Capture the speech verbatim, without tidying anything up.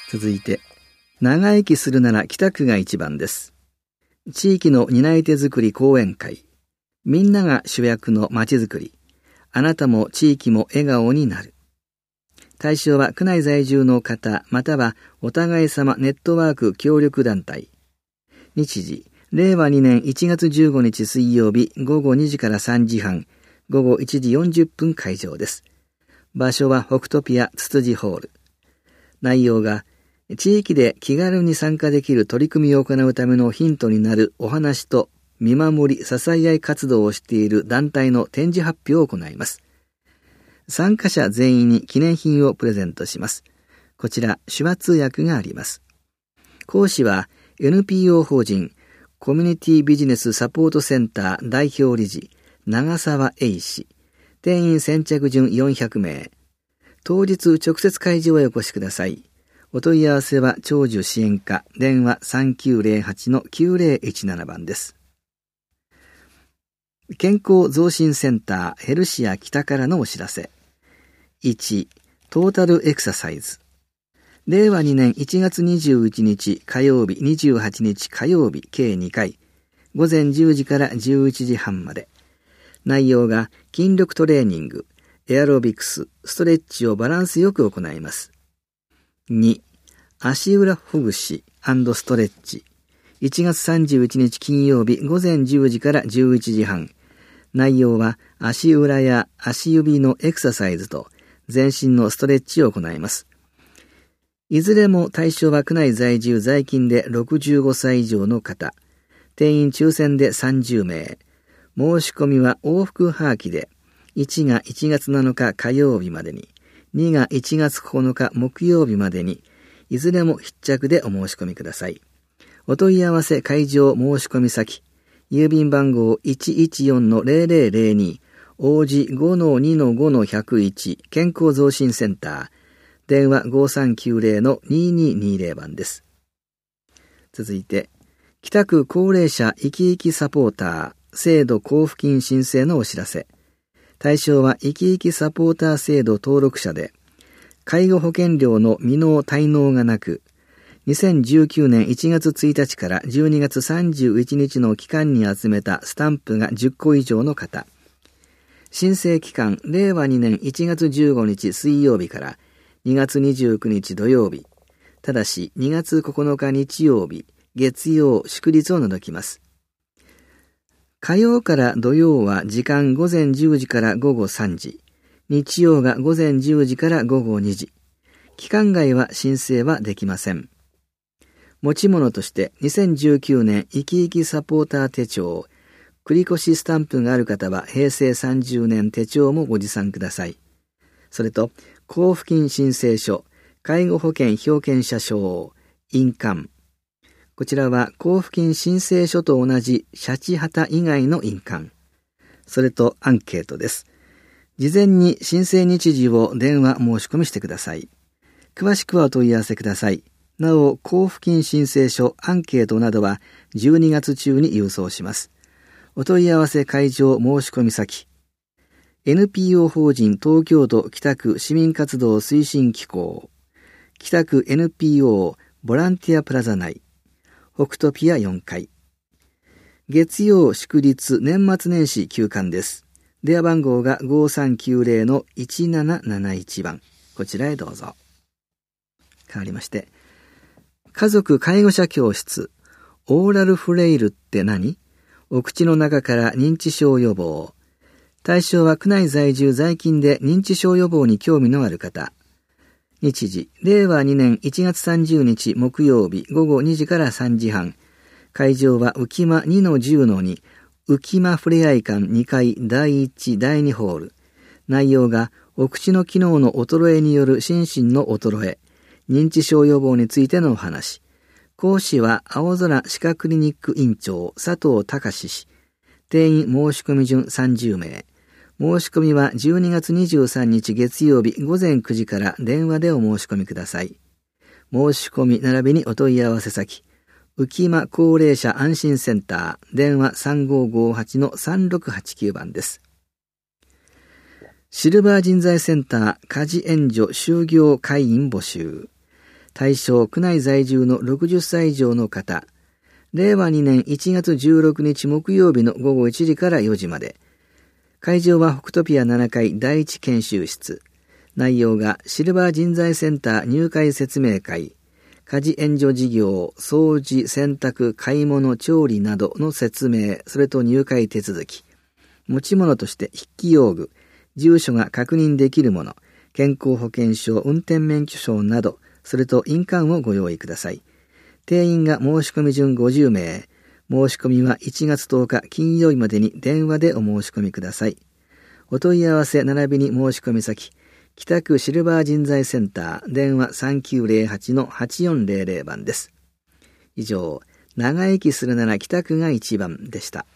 続いて、長生きするなら北区が一番です。地域の担い手づくり講演会。みんなが主役のまちづくり。あなたも地域も笑顔になる。対象は区内在住の方、またはお互い様ネットワーク協力団体。日時、れいわにねんいちがつじゅうごにち水曜日ごごにじからさんじはん、ごごいちじよんじゅっぷん会場です。場所は北トピアつつじホール。内容が、地域で気軽に参加できる取り組みを行うためのヒントになるお話と見守り支え合い活動をしている団体の展示発表を行います。参加者全員に記念品をプレゼントします。こちら、手話通訳があります。講師は エヌピーオー 法人コミュニティビジネスサポートセンター代表理事長澤英氏。定員先着順よんひゃくめい。当日直接会場へお越しください。お問い合わせは長寿支援課電話 さんきゅうぜろはちのきゅうぜろいちなな 番です。健康増進センターヘルシア北からのお知らせ。いち. トータルエクササイズ。れいわにねんいちがつにじゅういちにち火曜日にじゅうはちにち火曜日計にかい。午前じゅうじからじゅういちじはんまで。内容が筋力トレーニング、エアロビクス、ストレッチをバランスよく行います。に. 足裏ほぐし&ストレッチ。いちがつさんじゅういちにち金曜日午前じゅうじからじゅういちじはん。内容は足裏や足指のエクササイズと全身のストレッチを行います。いずれも対象は区内在住在勤でろくじゅうごさい以上の方。定員抽選でさんじゅうめい。申し込みは往復はがきで、いちがいちがつなのか火曜日までに、にがいちがつここのか木曜日までに、いずれも必着でお申し込みください。お問い合わせ会場申し込み先、郵便番号 いちいちよんのぜろぜろぜろに、王子 ごのにのごのいちいち 健康増進センター、電話ごさんきゅうぜろのにににぜろ番です。続いて、北区高齢者生き生きサポーター制度交付金申請のお知らせ。対象は生き生きサポーター制度登録者で、介護保険料の未納滞納がなく、にせんじゅうきゅうねんいちがつついたちからじゅうにがつさんじゅういちにちの期間に集めたスタンプがじゅっこ以上の方。申請期間、れいわにねんいちがつじゅうごにち水曜日からにがつにじゅうくにち土曜日。ただしにがつここのか日曜日、月曜、祝日を除きます。火曜から土曜は時間ごぜんじゅうじからごごさんじ。日曜がごぜんじゅうじからごごにじ。期間外は申請はできません。持ち物としてにせんじゅうきゅうねん生き生きサポーター手帳、繰越スタンプがある方はへいせいさんじゅうねん手帳もご持参ください。それと、交付金申請書、介護保険表見者証、印鑑。こちらは交付金申請書と同じシャチハタ以外の印鑑。それとアンケートです。事前に申請日時を電話申し込みしてください。詳しくはお問い合わせください。なお、交付金申請書、アンケートなどはじゅうにがつ中に郵送します。お問い合わせ会場申し込み先。エヌピーオー 法人東京都北区市民活動推進機構。北区 エヌピーオー ボランティアプラザ内。北トピアよんかい。月曜祝日年末年始休館です。電話番号がごさんきゅうぜろのいちなななないち番。こちらへどうぞ。変わりまして。家族介護者教室。オーラルフレイルって何？お口の中から認知症予防。対象は区内在住在勤で認知症予防に興味のある方。日時、れいわにねんいちがつさんじゅうにち木曜日ごごにじからさんじはん。会場は浮間 にのじゅうのに、浮間ふれあい館にかいだいいちだいにホール。内容がお口の機能の衰えによる心身の衰え、認知症予防についてのお話。講師は青空歯科クリニック院長佐藤隆氏。定員申し込み順さんじゅうめい。申し込みはじゅうにがつにじゅうさんにち月曜日ごぜんくじから電話でお申し込みください。申し込み並びにお問い合わせ先。浮間高齢者安心センター電話さんごごはちのさんろくはちきゅう番です。シルバー人材センター家事援助就業会員募集。 対象区内在住のろくじゅっさい以上の方、れいわにねんいちがつじゅうろくにち木曜日のごごいちじからよじまで。会場は北トピアななかいだいいち研修室。内容がシルバー人材センター入会説明会、家事援助事業、掃除、洗濯、買い物、調理などの説明、それと入会手続き。持ち物として筆記用具、住所が確認できるもの、健康保険証、運転免許証など、それと印鑑をご用意ください。定員が申し込み順ごじゅうめい。申し込みはいちがつとおか金曜日までに電話でお申し込みください。お問い合わせ並びに申し込み先、北区シルバー人材センター、電話 さんきゅうぜろはちのはちよんぜろぜろ 番です。以上、長生きするなら北区が一番でした。